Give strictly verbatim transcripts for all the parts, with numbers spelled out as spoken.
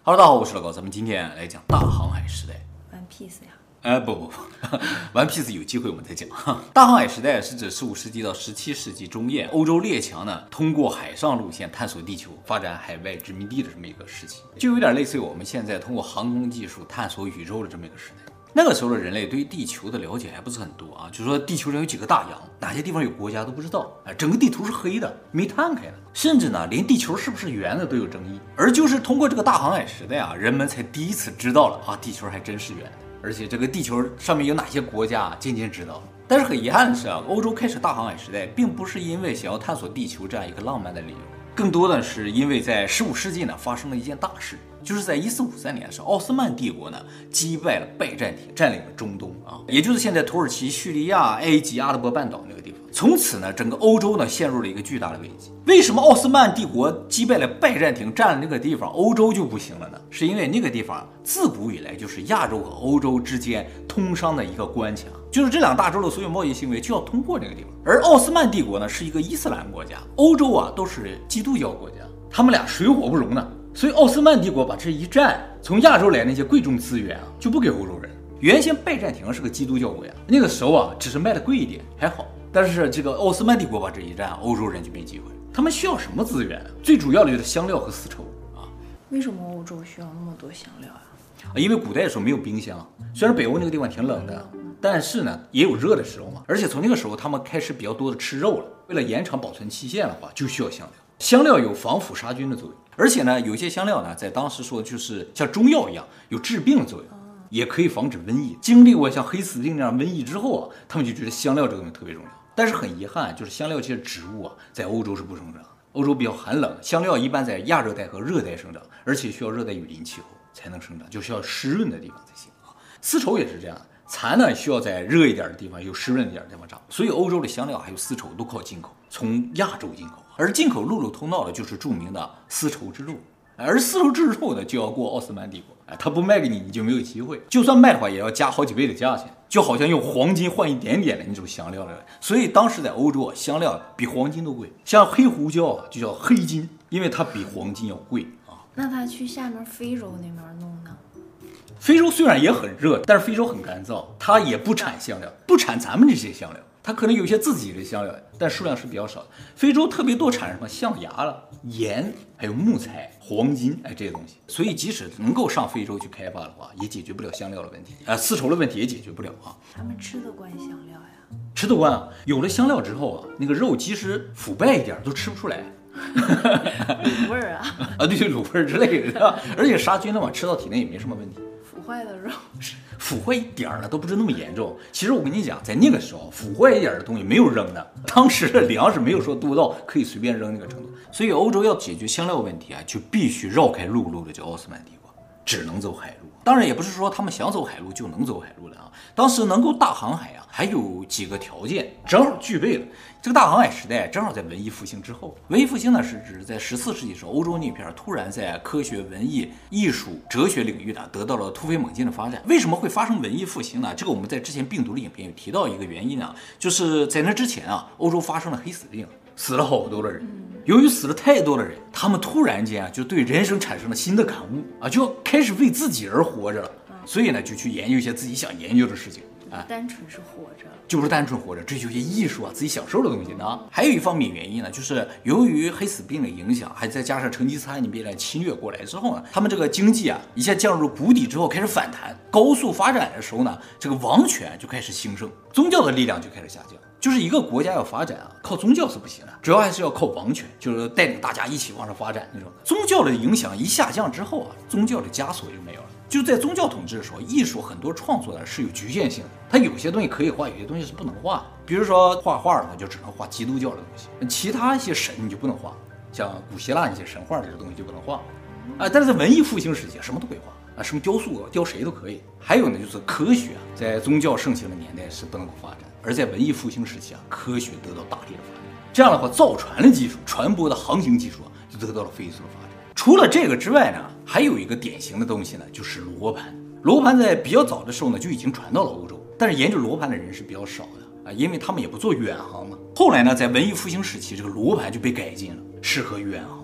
Hello， 大家好，我是老高，咱们今天来讲大航海时代。 One Piece 呀？ 哎，不不不，One Piece 有机会我们再讲。大航海时代是指十五世纪到十七世纪中叶，欧洲列强呢通过海上路线探索地球，发展海外殖民地的这么一个时期，就有点类似于我们现在通过航空技术探索宇宙的这么一个时代。那个时候的人类对于地球的了解还不是很多啊，就说地球上有几个大洋，哪些地方有国家都不知道啊，整个地图是黑的，没摊开的，甚至呢连地球是不是圆的都有争议。而就是通过这个大航海时代啊，人们才第一次知道了啊，地球还真是圆的，而且这个地球上面有哪些国家，渐渐知道了。但是很遗憾的是啊，欧洲开始大航海时代，并不是因为想要探索地球这样一个浪漫的理由，更多的是因为在十五世纪呢发生了一件大事。就是在一四五三年的时候，奥斯曼帝国呢击败了拜占庭，占领了中东啊，也就是现在土耳其、叙利亚、埃及、阿拉伯半岛那个地方。从此呢，整个欧洲呢陷入了一个巨大的危机。为什么奥斯曼帝国击败了拜占庭，占了那个地方，欧洲就不行了呢？是因为那个地方自古以来就是亚洲和欧洲之间通商的一个关卡，就是这两大洲的所有贸易行为就要通过这个地方。而奥斯曼帝国呢是一个伊斯兰国家，欧洲啊都是基督教国家，他们俩水火不容呢。所以奥斯曼帝国把这一占，从亚洲来那些贵重资源啊，就不给欧洲人。原先拜占庭是个基督教国家，那个时候啊，只是卖的贵一点还好。但是这个奥斯曼帝国把这一占，欧洲人就没机会。他们需要什么资源？最主要的就是香料和丝绸啊。 为什么欧洲需要那么多香料啊？ 因为古代的时候没有冰箱，虽然北欧那个地方挺冷的，但是呢也有热的时候嘛。而且从那个时候他们开始比较多的吃肉了，为了延长保存期限的话，就需要香料。香料有防腐杀菌的作用。而且呢，有些香料呢，在当时说就是像中药一样，有治病的作用，也可以防止瘟疫。经历过像黑死病那样瘟疫之后啊，他们就觉得香料这个东西特别重要。但是很遗憾，就是香料这些植物啊，在欧洲是不生长的。欧洲比较寒冷，香料一般在亚热带和热带生长，而且需要热带雨林气候才能生长，就需要湿润的地方才行啊。丝绸也是这样的，蚕呢需要在热一点的地方，有湿润一点的地方长。所以欧洲的香料还有丝绸都靠进口，从亚洲进口。而进口陆路通道的就是著名的丝绸之路，而丝绸之路呢就要过奥斯曼帝国，哎，他不卖给你，你就没有机会。就算卖的话，也要加好几倍的价钱，就好像用黄金换一点点的那种香料了。所以当时在欧洲啊，香料比黄金都贵，像黑胡椒啊就叫黑金，因为它比黄金要贵啊。 那他去下面非洲那边弄呢？ 非洲虽然也很热，但是非洲很干燥，它也不产香料，不产咱们这些香料。它可能有一些自己的香料，但数量是比较少的。非洲特别多产什么象牙了、盐，还有木材、黄金，哎，这些东西。所以即使能够上非洲去开发的话，也解决不了香料的问题啊、呃，丝绸的问题也解决不了啊。 他们吃得惯香料呀？ 吃得惯啊。有了香料之后啊，那个肉即使腐败一点都吃不出来。 卤味儿啊？ 啊，对对，卤味儿之类的，而且杀菌的嘛，吃到体内也没什么问题。 腐坏的肉。 腐坏一点儿呢都不是那么严重。其实我跟你讲，在那个时候，腐坏一点的东西没有扔的，当时的粮食没有说多到可以随便扔那个程度。所以欧洲要解决香料问题啊，就必须绕开陆路的这奥斯曼帝国，只能走海路。当然也不是说他们想走海路就能走海路了啊。当时能够大航海啊，还有几个条件正好具备了。这个大航海时代正好在文艺复兴之后。文艺复兴呢是指在十四世纪时候，欧洲那片突然在科学、文艺、艺术、哲学领域呢得到了突飞猛进的发展。为什么会发生文艺复兴呢？这个我们在之前病毒的影片有提到一个原因啊，就是在那之前啊，欧洲发生了黑死病，死了好多的人。由于死了太多的人，他们突然间啊就对人生产生了新的感悟啊，就开始为自己而活着了。所以呢，就去研究一些自己想研究的事情啊， 单纯是活着， 就不是单纯活着，追求一些艺术啊，自己享受的东西呢。还有一方面原因呢，就是由于黑死病的影响，还再加上成吉思汗那边来侵略过来之后呢，他们这个经济啊一下降入谷底之后开始反弹，高速发展的时候呢，这个王权就开始兴盛，宗教的力量就开始下降。就是一个国家要发展啊，靠宗教是不行的，主要还是要靠王权，就是带领大家一起往上发展那种。宗教的影响一下降之后啊，宗教的枷锁就没有了。就在宗教统治的时候，艺术很多创作呢是有局限性的，它有些东西可以画，有些东西是不能画。比如说画画的话，就只能画基督教的东西，其他一些神你就不能画，像古希腊那些神话这些东西就不能画啊。但是在文艺复兴时期，什么都可以画啊，什么雕塑、雕谁都可以。还有呢，就是科学啊，在宗教盛行的年代是不能够发展，而在文艺复兴时期啊，科学得到大力的发展。这样的话，造船的技术、船舶的航行技术啊，就得到了飞速的发展。除了这个之外呢，还有一个典型的东西呢，就是罗盘。罗盘在比较早的时候呢，就已经传到了欧洲，但是研究罗盘的人是比较少的啊，因为他们也不做远航嘛。后来呢，在文艺复兴时期，这个罗盘就被改进了，适合远航了。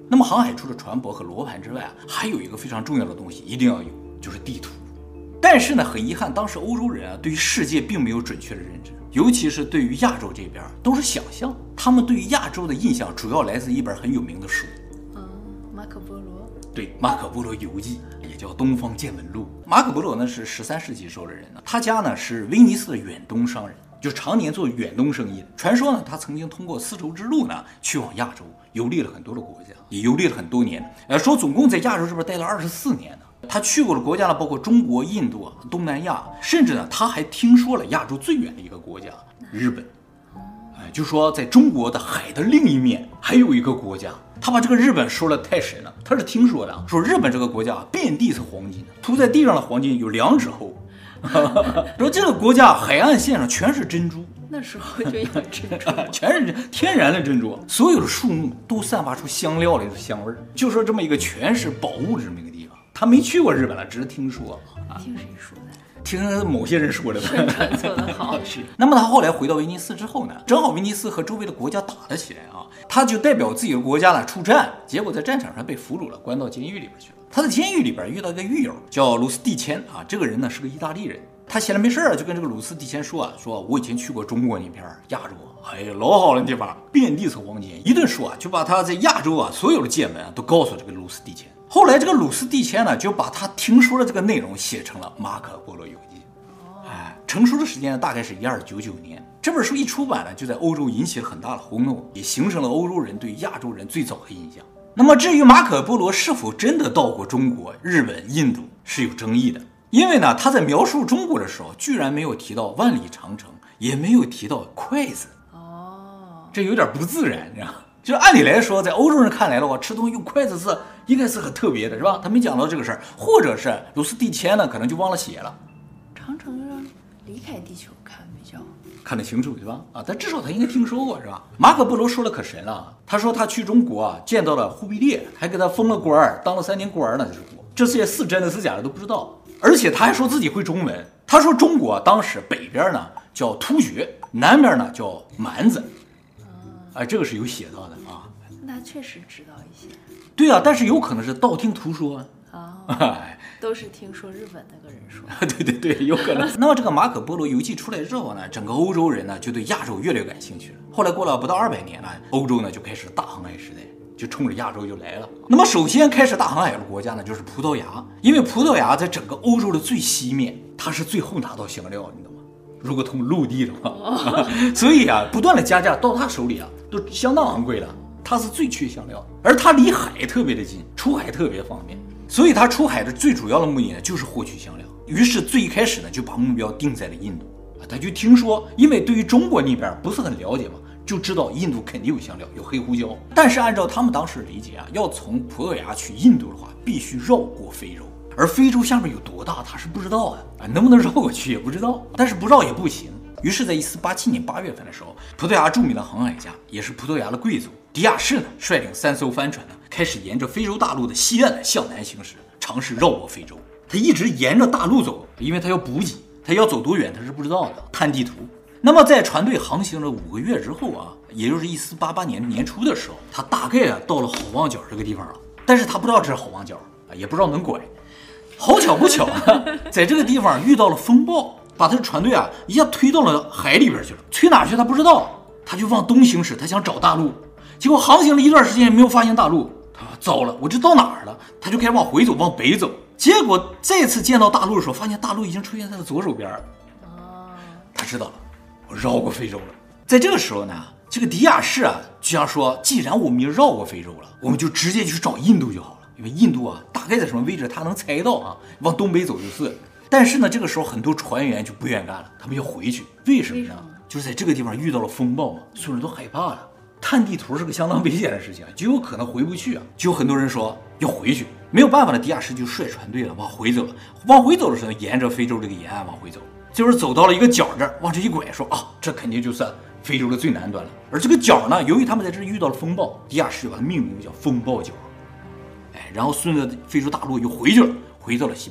那么航海除了船舶和罗盘之外啊，还有一个非常重要的东西一定要有，就是地图。但是呢，很遗憾，当时欧洲人啊对于世界并没有准确的认知，尤其是对于亚洲这边都是想象。他们对于亚洲的印象主要来自一本很有名的书， 嗯，马可波罗。 对，马可波罗游记，也叫《东方见闻录》。马可波罗呢是十三世纪时候的人呢，他家呢是威尼斯的远东商人，就常年做远东生意的。传说呢，他曾经通过丝绸之路呢去往亚洲，游历了很多的国家，也游历了很多年。呃，说总共在亚洲这边待了二十四年呢。他去过的国家呢，包括中国、印度啊、东南亚，甚至呢，他还听说了亚洲最远的一个国家——日本。哎，就说在中国的海的另一面还有一个国家，他把这个日本说的太神了。他是听说的，说日本这个国家遍地是黄金，涂在地上的黄金有两指厚。说这个国家海岸线上全是珍珠， 那时候就有珍珠， 全是天然的珍珠，所有的树木都散发出香料的一种香味儿。就说这么一个全是宝物的这么一个地方。他没去过日本了，只是听说。 听谁说的？ 听某些人说的。 宣传做得好。 是。那么他后来回到威尼斯之后呢，正好威尼斯和周围的国家打了起来啊，他就代表自己的国家呢出战，结果在战场上被俘虏了，关到监狱里边去了。他在监狱里边遇到一个狱友叫鲁斯蒂谦啊，这个人呢是个意大利人。他闲了没事儿就跟这个鲁斯蒂谦说啊，说我以前去过中国那边亚洲，哎呀老好了地方，遍地是黄金。一顿说啊，就把他在亚洲啊所有的见闻啊都告诉这个鲁斯蒂谦。后来这个鲁斯蒂谦呢，就把他听说的这个内容写成了《马可波罗游记》。哎，成书的时间呢，大概是一二九九年。这本书一出版呢，就在欧洲引起了很大的轰动，也形成了欧洲人对亚洲人最早的印象。那么至于马可波罗是否真的到过中国、日本、印度，是有争议的。因为呢，他在描述中国的时候，居然没有提到万里长城，也没有提到筷子。 哦， 这有点不自然，你知道吗？就是按理来说，在欧洲人看来的话，吃东西用筷子是应该是很特别的，是吧？他没讲到这个事儿，或者是鲁斯蒂谦呢，可能就忘了写了。 长城上离开地球看比较看得清楚，是吧？啊，但至少他应该听说过，是吧？马可波罗说的可神了，他说他去中国啊，见到了忽必烈，还给他封了官儿，当了三年官呢。这些是真的是假的都不知道，而且他还说自己会中文。他说中国当时北边呢叫突厥，南边呢叫蛮子。哎，这个是有写到的啊。 那确实知道一些。 对啊，但是有可能是道听途说啊。 哦， 都是听说日本那个人说。 对对对，有可能。那么这个马可波罗游记出来之后呢，整个欧洲人呢就对亚洲越来越感兴趣了。后来过了不到二百年呢，欧洲呢就开始大航海时代，就冲着亚洲就来了。那么首先开始大航海的国家呢就是葡萄牙，因为葡萄牙在整个欧洲的最西面，它是最后拿到香料，你懂吗？如果通陆地的话，哦、所以啊，不断的加价到他手里啊，都相当昂贵了。他是最缺香料，而他离海特别的近，出海特别方便，所以他出海的最主要的目的呢，就是获取香料。于是最一开始呢，就把目标定在了印度啊。他就听说，因为对于中国那边不是很了解嘛，就知道印度肯定有香料，有黑胡椒。但是按照他们当时的理解啊，要从葡萄牙去印度的话，必须绕过非洲。而非洲下面有多大，他是不知道的啊，能不能绕过去也不知道，但是不绕也不行。于是，在一四八七年八月份的时候，葡萄牙著名的航海家，也是葡萄牙的贵族迪亚士呢，率领三艘帆船呢，开始沿着非洲大陆的西岸向南行驶，尝试绕过非洲。他一直沿着大陆走，因为他要补给，他要走多远他是不知道的，看地图。那么在船队航行了五个月之后啊，也就是一四八八年年初的时候，他大概啊到了好望角这个地方了，但是他不知道这是好望角啊，也不知道能拐。好巧不巧呢，在这个地方遇到了风暴，把他的船队啊一下推到了海里边去了。推哪去他不知道，他就往东行驶，他想找大陆。结果航行了一段时间没有发现大陆，他说糟了，我这到哪儿了？他就开始往回走，往北走。结果再次见到大陆的时候，发现大陆已经出现在他的左手边。哦，他知道了，我绕过非洲了。在这个时候呢，这个迪亚士啊就想说，既然我们已经绕过非洲了，我们就直接去找印度就好了。因为印度啊，大概在什么位置，他能猜到啊，往东北走就是。但是呢，这个时候很多船员就不愿干了，他们要回去。为什么呢？就是在这个地方遇到了风暴嘛，所有人都害怕了。看地图是个相当危险的事情，就有可能回不去啊。就有很多人说要回去，没有办法了，迪亚士就率船队了，往回走了。往回走的时候，沿着非洲这个沿岸往回走，就是走到了一个角这儿，往这一拐，说啊，这肯定就算非洲的最南端了。而这个角呢，由于他们在这里遇到了风暴，迪亚士就把它命名叫风暴角。哎，然后顺着非洲大陆又回去了，回到了西班牙。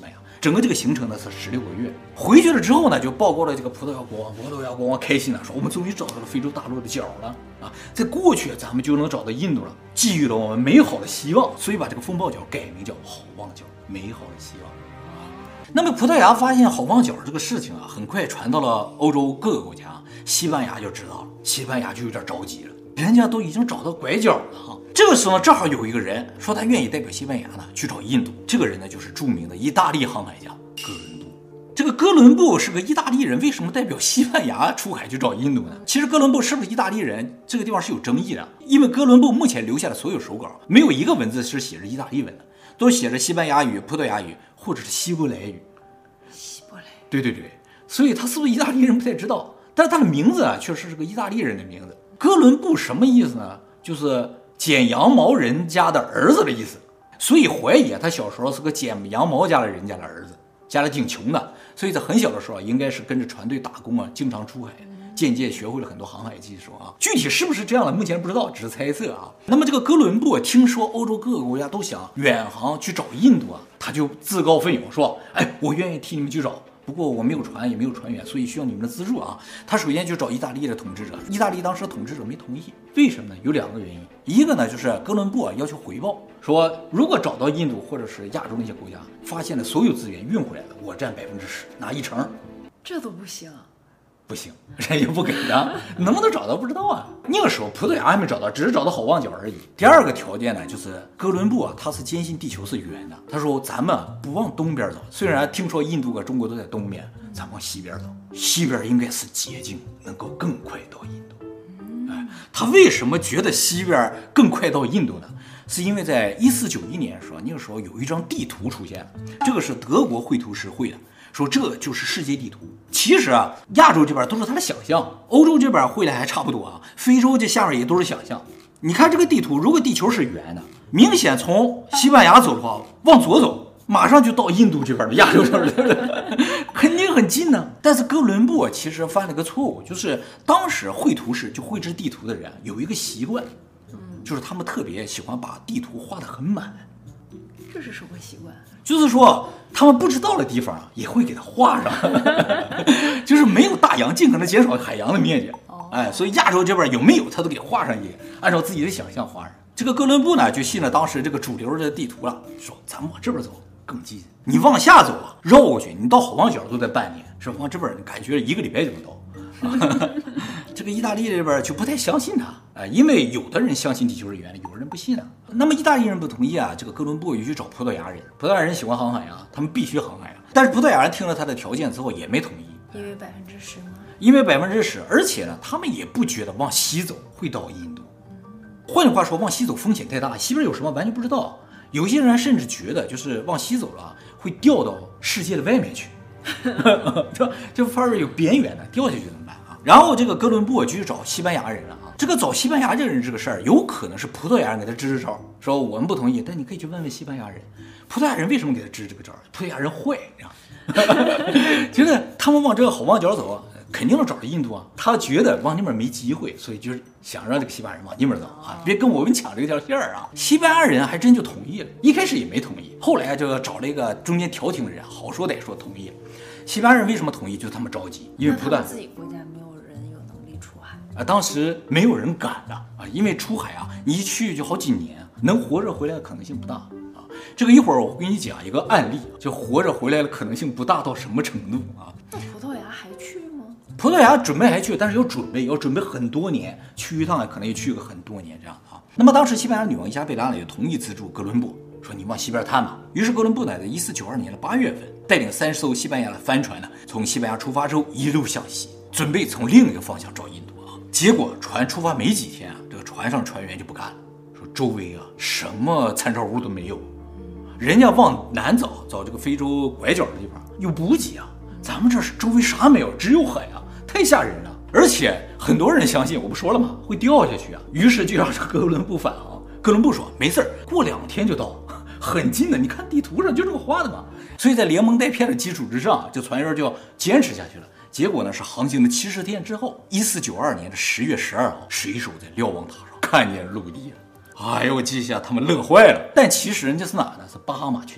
整个这个行程呢是十六个月。回去了之后呢，就报告了这个葡萄牙国王，葡萄牙国王开心了，说我们终于找到了非洲大陆的角了啊，在过去咱们就能找到印度了，寄予了我们美好的希望，所以把这个风暴角改名叫好望角，美好的希望。那么葡萄牙发现好望角这个事情啊，很快传到了欧洲各个国家，西班牙就知道了，西班牙就有点着急了，人家都已经找到拐角了哈。这个时候呢，正好有一个人说他愿意代表西班牙呢去找印度，这个人呢就是著名的意大利航海家哥伦布。这个哥伦布是个意大利人，为什么代表西班牙出海去找印度呢？其实哥伦布是不是意大利人，这个地方是有争议的，因为哥伦布目前留下的所有手稿，没有一个文字是写着意大利文的，都写着西班牙语、葡萄牙语或者是希伯来语。 希伯来， 对对对，所以他是不是意大利人不太知道，但是他的名字啊确实是个意大利人的名字。哥伦布什么意思呢？就是剪羊毛人家的儿子的意思，所以怀疑啊，他小时候是个剪羊毛家的人家的儿子，家里挺穷的，所以在很小的时候应该是跟着船队打工啊，经常出海，渐渐学会了很多航海技术啊。具体是不是这样的，目前不知道，只是猜测啊。那么这个哥伦布听说欧洲各个国家都想远航去找印度啊，他就自告奋勇说：“哎，我愿意替你们去找。”不过我没有船，也没有船员，所以需要你们的资助啊。他首先就找意大利的统治者，意大利当时的统治者没同意，为什么呢？有两个原因，一个呢就是哥伦布啊要求回报，说如果找到印度或者是亚洲那些国家，发现的所有资源运回来了，我占百分之十，拿一成。 这都不行。 不行，人家不给的，能不能找到不知道啊。那个时候葡萄牙还没找到，只是找到好望角而已。第二个条件呢，就是哥伦布啊，他是坚信地球是圆的。他说咱们不往东边走，虽然听说印度和中国都在东边，咱们往西边走，西边应该是捷径，能够更快到印度。哎，他为什么觉得西边更快到印度呢？是因为在一四九一年的时候，那个时候有一张地图出现了，这个是德国绘图师绘的。说这就是世界地图。其实啊，亚洲这边都是他的想象，欧洲这边绘的还差不多啊，非洲这下面也都是想象。你看这个地图，如果地球是圆的，明显从西班牙走的话，往左走，马上就到印度这边的亚洲这边，对不对？肯定很近呢。但是哥伦布其实犯了个错误，就是当时绘图师就绘制地图的人有一个习惯，就是他们特别喜欢把地图画得很满。 这是什么习惯？ 就是说他们不知道的地方也会给它画上，就是没有大洋，尽可能减少海洋的面积。哎，所以亚洲这边有没有他都给画上一个，按照自己的想象画上。这个哥伦布呢就信了当时这个主流的地图了，说咱们往这边走更近，你往下走啊，绕过去，你到好望角都得半年，是往这边感觉一个礼拜就能到。这个意大利这边就不太相信他啊，因为有的人相信地球是圆的，有的人不信啊。那么意大利人不同意啊，这个哥伦布又去找葡萄牙人，葡萄牙人喜欢航海啊，他们必须航海啊。但是葡萄牙人听了他的条件之后也没同意， 因为百分之十吗？ 因为百分之十，而且呢，他们也不觉得往西走会到印度。换句话说，往西走风险太大，西边有什么完全不知道。有些人甚至觉得，就是往西走了会掉到世界的外面去，这这范儿有边缘的，掉下去怎么办啊？然后这个哥伦布就去找西班牙人了啊。这个找西班牙人这个事儿，有可能是葡萄牙人给他支支招，说我们不同意，但你可以去问问西班牙人，葡萄牙人为什么给他支这个招？葡萄牙人坏，觉得他们往这个好望角走，肯定能找到印度啊。他觉得往那边没机会，所以就是想让这个西班牙人往那边走啊，别跟我们抢这条线儿啊。西班牙人还真就同意了，一开始也没同意，后来就找了一个中间调停的人，好说歹说同意了。西班牙人为什么同意？就是他们着急，因为葡萄牙自己国家没有人有能力出海啊，当时没有人敢的啊，因为出海啊，你一去就好几年，能活着回来的可能性不大啊。这个一会儿我会给你讲一个案例，就活着回来的可能性不大到什么程度啊？ 那葡萄牙还去吗？ 葡萄牙准备还去，但是要准备，要准备很多年，去一趟可能也去个很多年这样啊。那么当时西班牙女王伊莎贝拉呢也同意资助哥伦布，说你往西边探吧。于是哥伦布呢，在一四九二年的八月份，带领三艘西班牙的帆船呢，从西班牙出发之后一路向西，准备从另一个方向找印度啊。结果船出发没几天啊，这个船上船员就不干了，说周围啊什么参照物都没有，人家往南找找这个非洲拐角的地方有补给啊，咱们这是周围啥没有，只有海啊，太吓人了。而且很多人相信，我不说了吗，会掉下去啊。于是就让这哥伦布返航。哥伦布说没事儿，过两天就到，很近的，你看地图上就这么画的嘛。所以在连蒙带骗的基础之上，这船员就要坚持下去了。结果呢是航行了七十天之后，一四九二年的十月十二号，水手在瞭望塔上看见陆地了。哎呦，这下他们乐坏了。但其实人家是哪呢？是巴哈马群岛。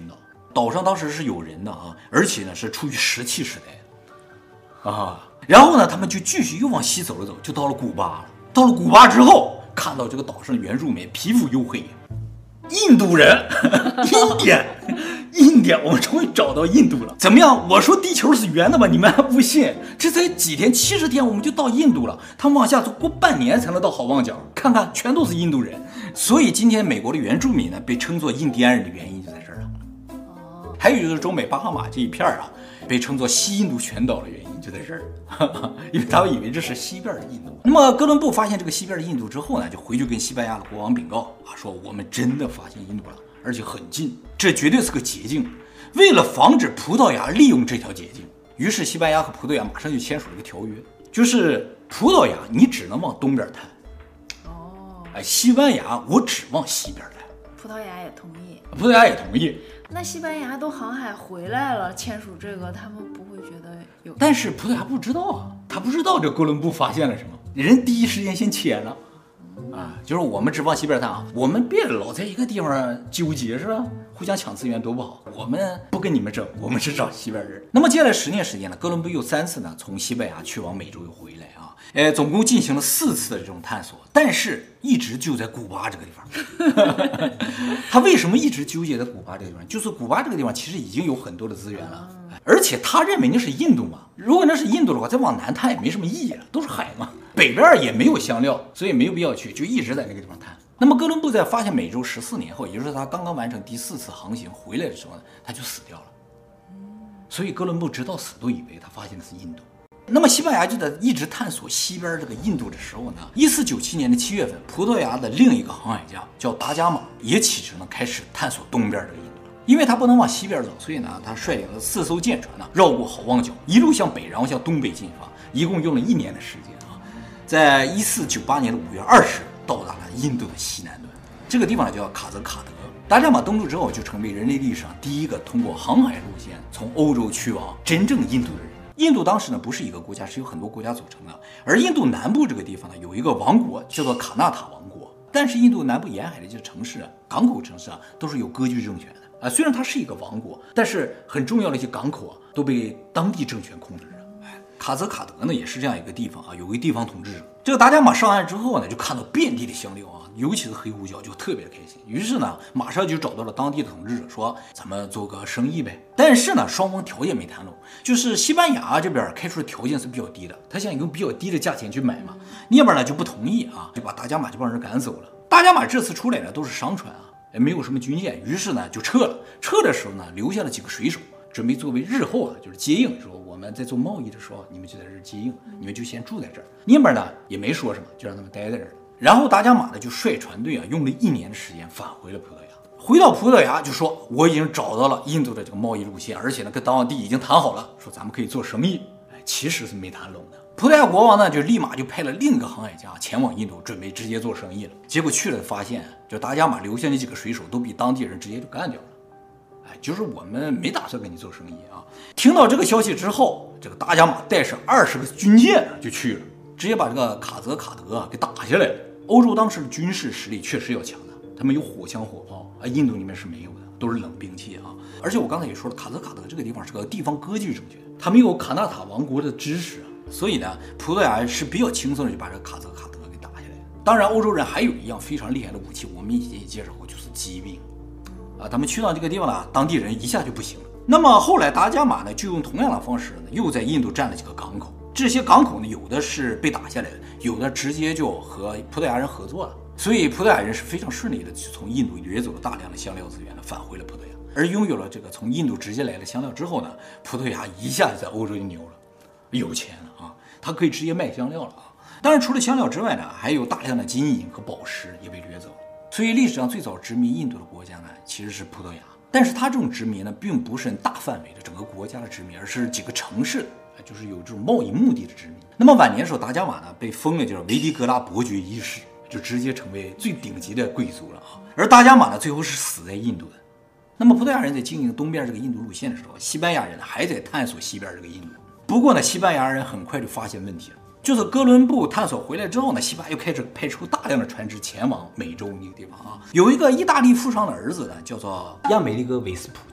岛上当时是有人的啊，而且呢是处于石器时代啊。然后呢，他们就继续又往西走了走，就到了古巴了。到了古巴之后，看到这个岛上的原住民皮肤黝黑，印度人，印典。印典，我们终于找到印度了。怎么样？我说地球是圆的吧，你们还不信？这才几天，七十天我们就到印度了。他们往下走，过半年才能到好望角。看看，全都是印度人。所以今天美国的原住民呢，被称作印第安人的原因就在这儿了。哦。还有就是中美巴哈马这一片啊，被称作西印度群岛的原因就在这儿，因为他们以为这是西边的印度。那么哥伦布发现这个西边的印度之后呢，就回去跟西班牙的国王禀告啊，说我们真的发现印度了。而且很近，这绝对是个捷径。为了防止葡萄牙利用这条捷径，于是西班牙和葡萄牙马上就签署了一个条约，就是葡萄牙你只能往东边探，哦，哎，西班牙我只往西边探。 葡萄牙也同意， 葡萄牙也同意。 那西班牙都航海回来了，签署这个，他们不会觉得有？ 但是葡萄牙不知道啊，他不知道这哥伦布发现了什么，人第一时间先签了。啊，就是我们只往西边探啊，我们别老在一个地方纠结是吧？互相抢资源多不好，我们不跟你们争，我们是找西边人。那么接下来十年时间呢，哥伦布又三次呢从西班牙去往美洲又回来啊，呃，总共进行了四次的这种探索，但是一直就在古巴这个地方。他为什么一直纠结在古巴这个地方？就是古巴这个地方其实已经有很多的资源了，而且他认为那是印度嘛，如果那是印度的话，再往南探也没什么意义了，都是海嘛。北边也没有香料，所以没有必要去，就一直在那个地方探。那么哥伦布在发现美洲十四年后，也就是他刚刚完成第四次航行回来的时候呢，他就死掉了。所以哥伦布直到死都以为他发现的是印度。那么西班牙就在一直探索西边这个印度的时候呢，一四九七年的七月份，葡萄牙的另一个航海家叫达伽马也启程呢开始探索东边这个印度。因为他不能往西边走，所以呢，他率领了四艘舰船呢，绕过好望角，一路向北，然后向东北进发，一共用了一年的时间啊。在一四九八年的五月二十日，到达了印度的西南端，这个地方呢叫卡泽卡德。达伽马登陆之后，就成为人类历史上第一个通过航海路线从欧洲去往真正印度的人。印度当时呢不是一个国家，是由很多国家组成的，而印度南部这个地方呢有一个王国叫做卡纳塔王国。但是印度南部沿海的这些城市啊、港口城市啊，都是有割据政权的啊。虽然它是一个王国，但是很重要的一些港口啊都被当地政权控制着。卡泽卡德呢也是这样一个地方啊，有个地方统治者。这个达伽马上岸之后呢，就看到遍地的香料啊，尤其是黑胡椒，就特别的开心。于是呢，马上就找到了当地的统治者，说咱们做个生意呗。但是呢，双方条件没谈拢，就是西班牙这边开出的条件是比较低的，他想用比较低的价钱去买嘛，那边呢就不同意啊，就把达伽马这帮人赶走了。达伽马这次出来呢都是商船啊，也没有什么军舰，于是呢就撤了。撤的时候呢，留下了几个水手，准备作为日后啊就是接应，说我们在做贸易的时候，你们就在这儿接应，你们就先住在这儿。那边呢也没说什么，就让他们待在这儿。然后达伽马呢就率船队啊，用了一年的时间返回了葡萄牙。回到葡萄牙就说我已经找到了印度的这个贸易路线，而且呢跟当地已经谈好了，说咱们可以做生意。哎，其实是没谈拢的。葡萄牙国王呢就立马就派了另一个航海家前往印度，准备直接做生意了。结果去了发现，就达伽马留下那几个水手都被当地人直接就干掉了。哎，就是我们没打算跟你做生意啊。听到这个消息之后，这个达伽马带上二十个军舰就去了，直接把这个卡泽卡德啊给打下来了。欧洲当时的军事实力确实要强的，他们有火枪火炮啊，印度里面是没有的，都是冷兵器啊。而且我刚才也说了，卡泽卡德这个地方是个地方割据政权，他们有卡纳塔王国的支持，所以呢，葡萄牙是比较轻松的就把这个卡泽卡德给打下来了。当然，欧洲人还有一样非常厉害的武器，我们以前也介绍过，就是骑兵啊。他们去到这个地方呢，当地人一下就不行了。那么后来达伽马呢，就用同样的方式呢，又在印度占了几个港口。这些港口呢，有的是被打下来的，有的直接就和葡萄牙人合作了。所以葡萄牙人是非常顺利的，就从印度掠走了大量的香料资源呢，返回了葡萄牙。而拥有了这个从印度直接来的香料之后呢，葡萄牙一下子在欧洲就牛了，有钱了啊，它可以直接卖香料了啊。当然，除了香料之外呢，还有大量的金银和宝石也被掠走了。所以历史上最早殖民印度的国家呢，其实是葡萄牙。但是它这种殖民呢，并不是大范围的整个国家的殖民，而是几个城市，就是有这种贸易目的的殖民。那么晚年的时候，达伽马呢被封了叫维迪格拉伯爵一世，就直接成为最顶级的贵族了啊。而达伽马呢，最后是死在印度的。那么葡萄牙人在经营东边这个印度路线的时候，西班牙人还在探索西边这个印度。不过呢，西班牙人很快就发现问题了，就是哥伦布探索回来之后呢，西班牙又开始派出大量的船只前往美洲那个地方啊。有一个意大利富商的儿子呢，叫做亚美利哥维斯普奇，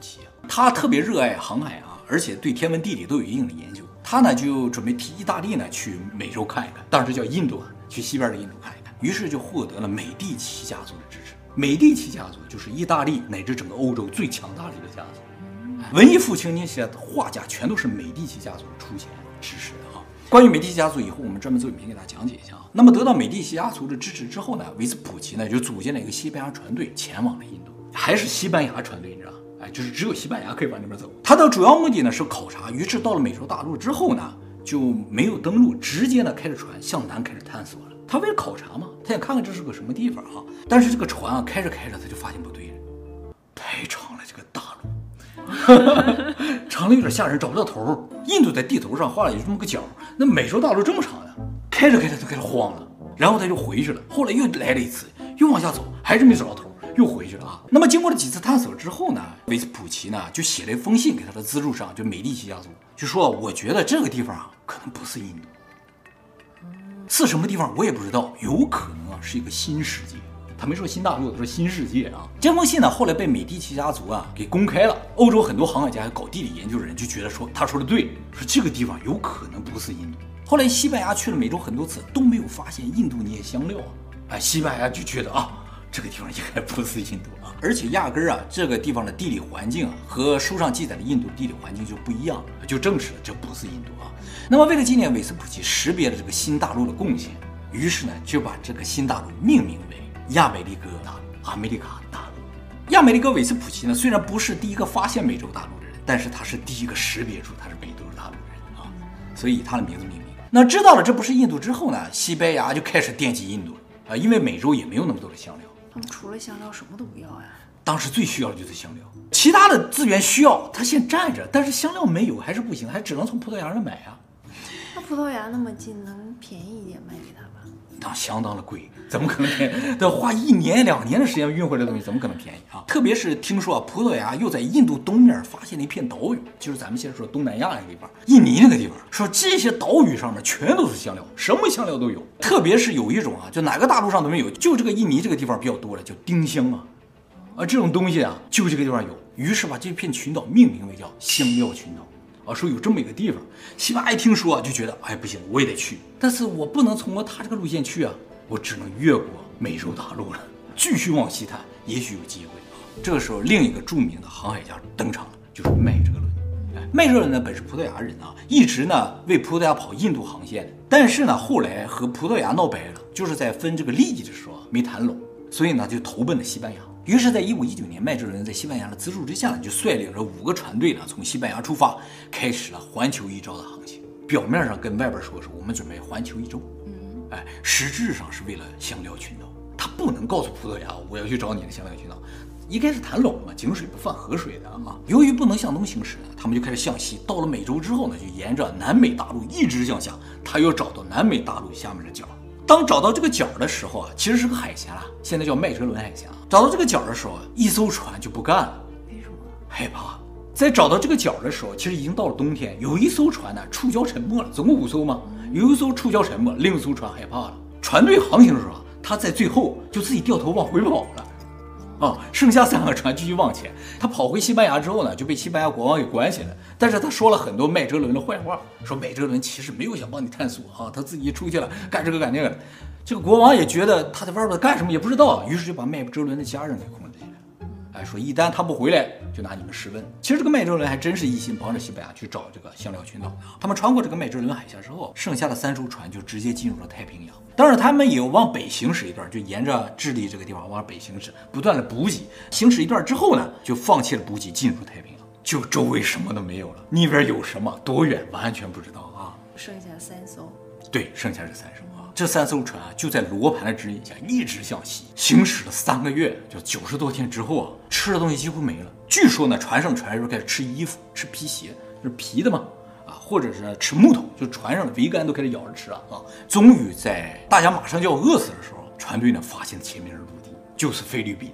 他特别热爱航海啊，而且对天文地理都有一定的研究。他呢就准备替意大利呢去美洲看一看，当时叫印度啊，去西边的印度看一看。于是就获得了美第奇家族的支持。美第奇家族就是意大利乃至整个欧洲最强大的一个家族。文艺复兴那些画家全都是美第奇家族出钱支持的啊。关于美第奇家族，以后我们专门做影片给大家讲解一下啊。那么得到美第奇家族的支持之后呢，维斯普奇呢就组建了一个西班牙船队前往了印度，还是西班牙船队，你知道？哎，就是只有西班牙可以往那边走。他的主要目的呢是考察，于是到了美洲大陆之后呢，就没有登陆，直接呢开着船向南开始探索了。他为了考察嘛，他想看看这是个什么地方啊。但是这个船啊开着开着，他就发现不对了，太长了，这个大陆。长的有点吓人，找不到头。印度在地图上画了有这么个角，那美洲大陆这么长的，开着开着就开始慌了，然后他就回去了。后来又来了一次，又往下走，还是没找到头，又回去了啊。那么经过了几次探索之后呢，维斯普奇呢就写了一封信给他的资助商，就美第奇家族，就说我觉得这个地方啊可能不是印度，是什么地方我也不知道，有可能啊是一个新世界。他没说新大陆，他说新世界啊。这封信呢，后来被美第奇家族啊给公开了。欧洲很多航海家、搞地理研究的人就觉得说，他说的对，说这个地方有可能不是印度。后来西班牙去了美洲很多次，都没有发现印度那些香料啊。哎，西班牙就觉得啊，这个地方应该不是印度啊，而且压根儿啊，这个地方的地理环境啊，和书上记载的印度地理环境就不一样，就证实了这不是印度啊。那么为了纪念韦斯普奇识别了这个新大陆的贡献，于是呢，就把这个新大陆命名为亚美利哥大陆，阿美利卡大陆。亚美利哥韦斯普奇呢，虽然不是第一个发现美洲大陆的人，但是他是第一个识别出他是美洲大陆的人啊，所以以他的名字命名。那知道了这不是印度之后呢，西班牙就开始惦记印度了啊，因为美洲也没有那么多的香料， 他们除了香料什么都不要呀。 当时最需要的就是香料，其他的资源需要他先占着，但是香料没有还是不行，还只能从葡萄牙那买啊。 那葡萄牙那么近，能便宜一点卖给他吧？ 那相当的贵，怎么可能便宜？得花一年两年的时间运回来的东西，怎么可能便宜啊？特别是听说啊，葡萄牙又在印度东面发现了一片岛屿，就是咱们现在说东南亚那个地方，印尼那个地方，说这些岛屿上面全都是香料，什么香料都有。特别是有一种啊，就哪个大陆上都没有，就这个印尼这个地方比较多了，叫丁香啊，啊这种东西啊，就这个地方有。于是把这片群岛命名为叫香料群岛。啊，说有这么一个地方，西班牙一听说啊，就觉得哎不行，我也得去，但是我不能通过他这个路线去啊，我只能越过美洲大陆了，继续往西探，也许有机会啊。这个时候，另一个著名的航海家登场了，就是麦哲伦。哎，麦哲伦呢本是葡萄牙人啊，一直呢为葡萄牙跑印度航线，但是呢后来和葡萄牙闹掰了，就是在分这个利益的时候没谈拢，所以呢就投奔了西班牙。于是，在一五一九年，麦哲伦在西班牙的资助之下呢，就率领着五个船队呢，从西班牙出发，开始了环球一周的航行。表面上跟外边说是我们准备环球一周，嗯，哎，实质上是为了香料群岛。他不能告诉葡萄牙我要去找你的香料群岛，应该是谈拢了嘛，井水不犯河水的啊。由于不能向东行驶呢，他们就开始向西。到了美洲之后呢，就沿着南美大陆一直向下，他要找到南美大陆下面的角。当找到这个角的时候啊，其实是个海峡了，现在叫麦哲伦海峡。找到这个角的时候，一艘船就不干了， 为什么？ 害怕。在找到这个角的时候，其实已经到了冬天，有一艘船呢触礁沉没了，总共五艘嘛，有一艘触礁沉没，另一艘船害怕了。船队航行的时候，他在最后就自己掉头往回跑了。啊，剩下三个船继续往前。他跑回西班牙之后呢，就被西班牙国王给关起来。但是他说了很多麦哲伦的坏话，说麦哲伦其实没有想帮你探索啊，他自己出去了干这个干那个。这个国王也觉得他在外边干什么也不知道，于是就把麦哲伦的家人给控制起来。哎，说一旦他不回来，就拿你们试问。其实这个麦哲伦还真是一心帮着西班牙去找这个香料群岛。他们穿过这个麦哲伦海峡之后，剩下的三艘船就直接进入了太平洋。当然，他们也往北行驶一段，就沿着智利这个地方往北行驶，不断的补给。行驶一段之后呢，就放弃了补给，进入太平洋，就周围什么都没有了，那边有什么多远完全不知道啊。 剩下三艘， 对，剩下这三艘啊。这三艘船啊，就在罗盘的指引下一直向西行驶了三个月，就九十多天之后啊，吃的东西几乎没了。据说呢，船上的船员开始吃衣服、吃皮鞋，是皮的嘛。啊，或者是吃木头，就船上的桅杆都开始咬着吃啊啊！终于在大家马上就要饿死的时候，船队呢发现前面的陆地就是菲律宾。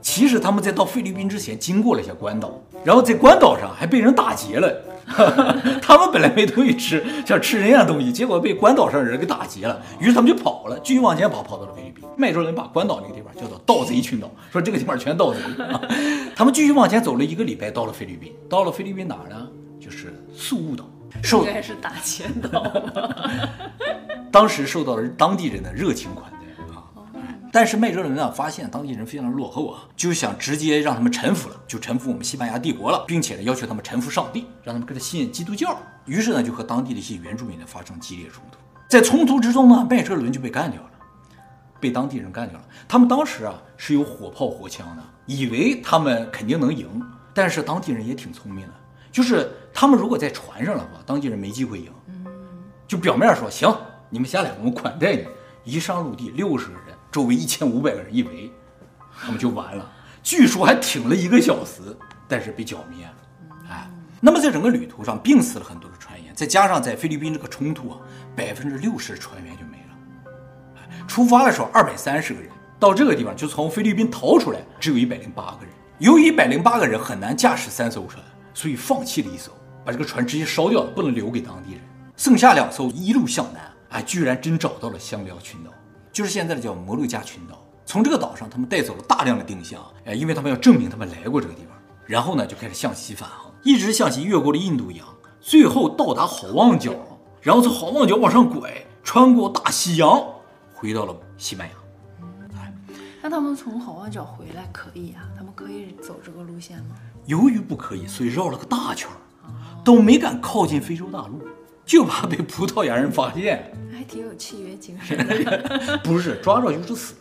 其实他们在到菲律宾之前经过了一下关岛，然后在关岛上还被人打劫了。他们本来没东西吃，想吃人家东西，结果被关岛上人给打劫了，于是他们就跑了，继续往前跑，跑到了菲律宾。麦哲伦把关岛那个地方叫做盗贼群岛，说这个地方全盗贼。他们继续往前走了一个礼拜，到了菲律宾。到了菲律宾哪儿呢？就是宿务岛。 应该是打劫岛吧。 当时受到了当地人的热情款待啊，但是麦哲伦啊发现当地人非常落后啊，就想直接让他们臣服了，就臣服我们西班牙帝国了，并且呢要求他们臣服上帝，让他们跟他信基督教。于是呢就和当地的一些原住民呢发生激烈冲突，在冲突之中呢，麦哲伦就被干掉了，被当地人干掉了。他们当时啊是有火炮火枪的，以为他们肯定能赢，但是当地人也挺聪明的，就是他们如果在船上的话，当地人没机会赢，就表面说行，你们下来，我们款待你。一上陆地，六十个人，周围一千五百个人一围，他们就完了。据说还挺了一个小时，但是被剿灭了。哎，那么在整个旅途上，病死了很多的船员，再加上在菲律宾这个冲突啊，百分之六十的船员就没了。哎，出发的时候二百三十个人，到这个地方就从菲律宾逃出来，只有一百零八个人。由于一百零八个人很难驾驶三艘船，所以放弃了一艘，把这个船直接烧掉了，不能留给当地人。剩下两艘一路向南。哎，居然真找到了香料群岛，就是现在的叫摩鹿加群岛。从这个岛上，他们带走了大量的丁香，哎，因为他们要证明他们来过这个地方。然后呢，就开始向西返航，一直向西越过了印度洋，最后到达好望角，然后从好望角往上拐，穿过大西洋，回到了西班牙。 哎，那他们从好望角回来可以啊？他们可以走这个路线吗？ 由于不可以，所以绕了个大圈，都没敢靠近非洲大陆。就怕被葡萄牙人发现， 还挺有契约精神的。 不是抓着就是死。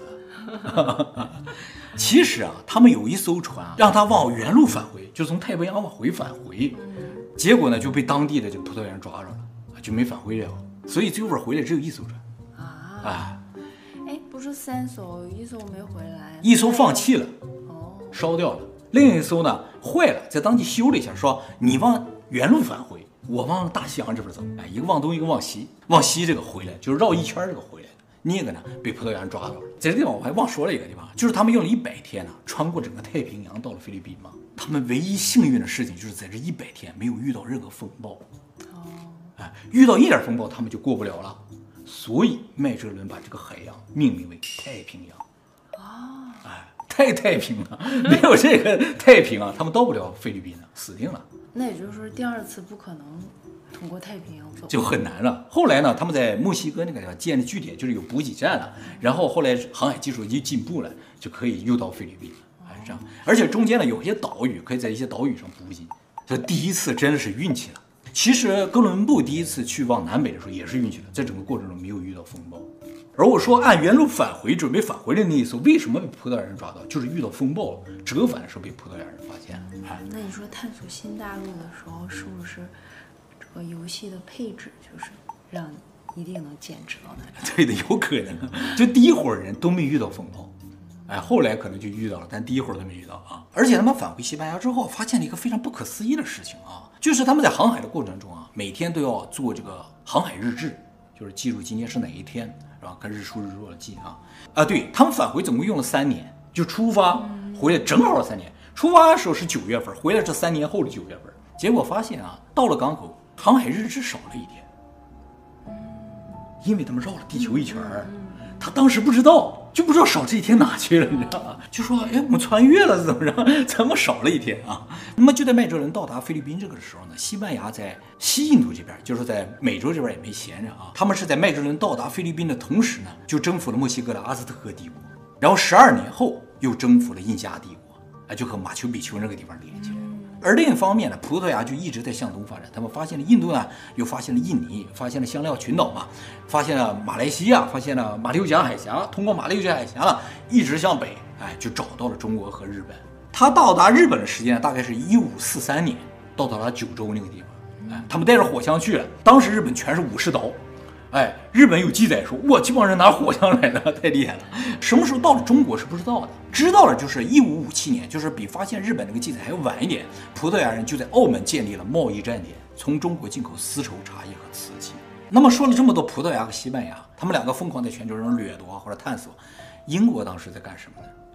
其实啊，他们有一艘船啊，让他往原路返回，就从太平洋往回返回，结果呢就被当地的这个葡萄牙人抓着了，就没返回了。所以最后回来只有一艘船啊。 哎， 哎，不是三艘，一艘没回来， 一艘放弃了， 哦， 烧掉了，另一艘呢坏了，在当地修了一下，说你往原路返回。我往大西洋这边走，哎，一个往东，一个往西，往西这个回来，就是绕一圈这个回来的。那个呢，被葡萄牙人抓到了。在这地方我还忘说了一个地方，就是他们用了一百天呢，穿过整个太平洋到了菲律宾嘛。他们唯一幸运的事情就是在这一百天没有遇到任何风暴。 哦， 哎，遇到一点风暴他们就过不了了。所以麦哲伦把这个海洋命名为太平洋。 哦， 哎，太太平了，没有这个太平啊，他们到不了菲律宾了，死定了。 那也就是说，第二次不可能通过太平洋走， 就很难了。后来呢，他们在墨西哥那个地方建了据点，就是有补给站了。然后后来航海技术一进步了，就可以又到菲律宾了，还是这样。而且中间呢，有一些岛屿可以在一些岛屿上补给。所以第一次真的是运气了。其实哥伦布第一次去往南北的时候也是运气了，在整个过程中没有遇到风暴。而我说按原路返回，准备返回的那一艘，为什么被葡萄牙人抓到？就是遇到风暴了，折返的时候被葡萄牙人发现。哎， 那你说探索新大陆的时候，是不是这个游戏的配置就是让你一定能捡折呢？ 对的，有可能。就第一伙人都没遇到风暴，哎，后来可能就遇到了，但第一伙都没遇到啊。而且他们返回西班牙之后，发现了一个非常不可思议的事情啊，就是他们在航海的过程中啊，每天都要做这个航海日志，就是记录今天是哪一天。然后跟日出日落的记啊啊，对他们返回总共用了三年，就出发回来正好三年。出发的时候是九月份，回来是三年后的九月份。结果发现啊，到了港口，航海日志少了一天，因为他们绕了地球一圈儿，他当时不知道，就不知道少这一天哪去了，你知道吗？就说哎，我们穿越了怎么着？怎么少了一天啊？那么就在麦哲伦到达菲律宾这个时候呢，西班牙在西印度这边，就是在美洲这边也没闲着啊。他们是在麦哲伦到达菲律宾的同时呢，就征服了墨西哥的阿兹特克帝国，然后十二年后又征服了印加帝国，啊，就和马丘比丘那个地方连起来。而另一方面呢，葡萄牙就一直在向东发展，他们发现了印度呢，又发现了印尼，发现了香料群岛嘛，发现了马来西亚，发现了马六甲海峡，通过马六甲海峡了，一直向北，哎，就找到了中国和日本。他到达日本的时间大概是一五四三年，到达了九州那个地方，哎，他们带着火枪去了，当时日本全是武士刀。哎，日本有记载说，哇，这帮人拿火枪来的，太厉害了。什么时候到了中国是不知道的，知道了就是一五五七年，就是比发现日本那个记载还要晚一点。葡萄牙人就在澳门建立了贸易站点，从中国进口丝绸、茶叶和瓷器。那么说了这么多，葡萄牙和西班牙，他们两个疯狂在全球上掠夺或者探索。英国当时在干什么呢？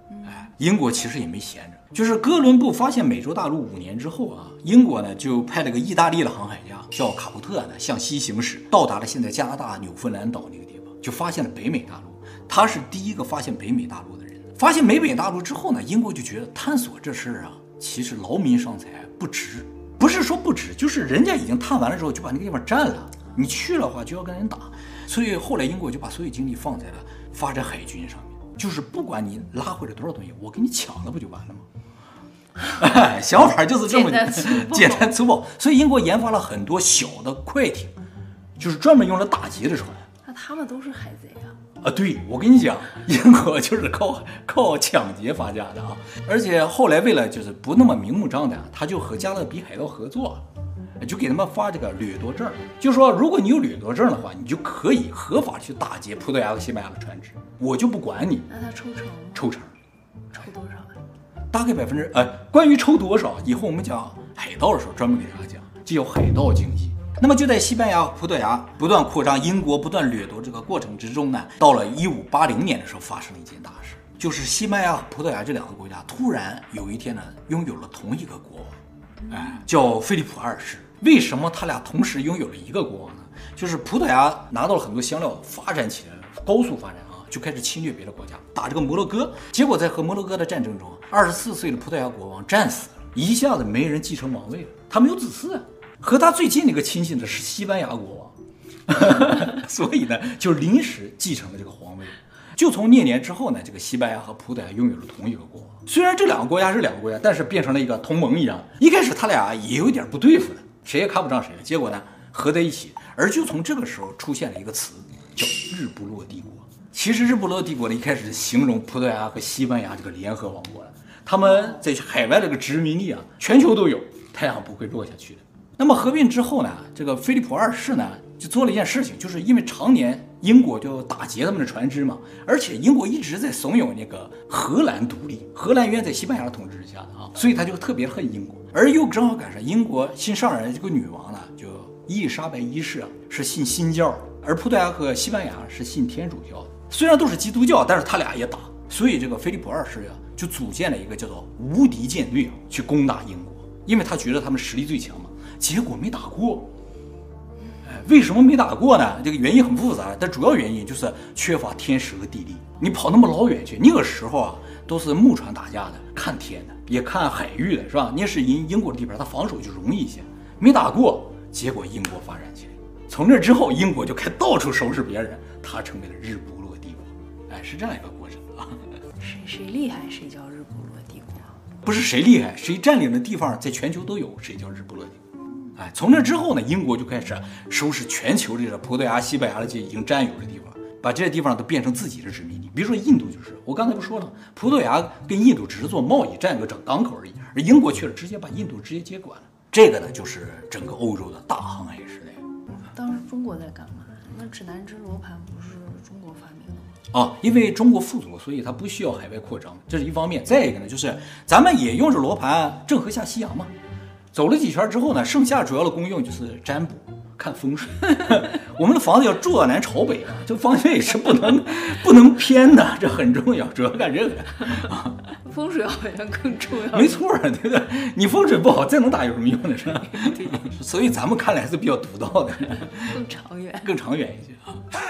哎，英国其实也没闲着，就是哥伦布发现美洲大陆五年之后啊，英国呢就派了个意大利的航海家叫卡普特呢向西行驶，到达了现在加拿大纽芬兰岛那个地方，就发现了北美大陆。他是第一个发现北美大陆的人。发现北美大陆之后呢，英国就觉得探索这事儿啊，其实劳民伤财不值。不是说不值，就是人家已经探完了之后就把那个地方占了，你去了的话就要跟人打。所以后来英国就把所有精力放在了发展海军上面，就是不管你拉回来多少东西，我给你抢了不就完了吗？想法就是这么简单粗暴简单粗暴。所以英国研发了很多小的快艇，就是专门用来打劫的船。 那他们都是海贼啊！ 啊，对，我跟你讲，英国就是靠靠抢劫发家的啊！而且后来为了就是不那么明目张胆，他就和加勒比海盗合作，就给他们发这个掠夺证，就说如果你有掠夺证的话，你就可以合法去打劫葡萄牙和西班牙的船只，我就不管你。 那他抽成吗？ 抽成， 抽多少啊？ 大概百分之呃，关于抽多少，以后我们讲海盗的时候专门给大家讲，这叫海盗经济。那么就在西班牙、葡萄牙不断扩张，英国不断掠夺这个过程之中呢，到了一五八零年的时候，发生了一件大事，就是西班牙和葡萄牙这两个国家突然有一天呢，拥有了同一个国王，哎，叫菲利普二世。为什么他俩同时拥有了一个国王呢？就是葡萄牙拿到了很多香料，发展起来了，高速发展啊，就开始侵略别的国家，打这个摩洛哥。结果在和摩洛哥的战争中，二十四岁的葡萄牙国王战死了，一下子没人继承王位了，他没有子嗣啊。和他最近的一个亲信的是西班牙国王，所以呢，就临时继承了这个皇位。就从那年之后呢，这个西班牙和葡萄牙拥有了同一个国王。虽然这两个国家是两个国家，但是变成了一个同盟一样。一开始他俩也有点不对付的，谁也看不上谁。结果呢，合在一起。而就从这个时候出现了一个词，叫日不落帝国。其实日不落帝国呢，一开始形容葡萄牙和西班牙这个联合王国了。他们在海外这个殖民地啊，全球都有，太阳不会落下去的。那么合并之后呢，这个菲利普二世呢就做了一件事情，就是因为常年英国就打劫他们的船只嘛，而且英国一直在怂恿那个荷兰独立，荷兰原在西班牙的统治之下的啊，所以他就特别恨英国。而又正好赶上英国新上任这个女王呢，就伊丽莎白一世啊，是信新教的，而葡萄牙和西班牙是信天主教的。虽然都是基督教，但是他俩也打，所以这个菲利普二世呀、啊、就组建了一个叫做无敌舰队啊，去攻打英国，因为他觉得他们实力最强嘛。结果没打过，哎，为什么没打过呢？这个原因很复杂，但主要原因就是缺乏天时和地利。你跑那么老远去，那个时候啊都是木船打架的，看天的，也看海域的，是吧？你是英英国的地盘，他防守就容易一些。没打过，结果英国发展起来，从这之后，英国就开始到处收拾别人，他成为了日不落帝国。哎，是这样一个过程啊。 谁谁厉害，谁叫日不落帝国？ 不是谁厉害，谁占领的地方在全球都有，谁叫日不落帝国。哎，从那之后呢，英国就开始收拾全球这个葡萄牙、西班牙的这已经占有的地方，把这些地方都变成自己的殖民地。比如说印度就是，我刚才不说了，葡萄牙跟印度只是做贸易，占个整港口而已，而英国去了，直接把印度直接接管了。这个呢，就是整个欧洲的大航海时代。 当时中国在干嘛？那指南针罗盘不是中国发明的吗？ 啊，因为中国富足，所以它不需要海外扩张，这是一方面。再一个呢，就是咱们也用着罗盘正河下西洋嘛。走了几圈之后呢，剩下主要的功用就是占卜、看风水。我们的房子要坐南朝北啊，这方向也是不能不能偏的，这很重要，主要干这个。啊， 风水好像更重要。 没错，对不对？你风水不好，再能打有什么用呢？是吧？对，所以咱们看来还是比较独到的， 更长远， 更长远一些啊。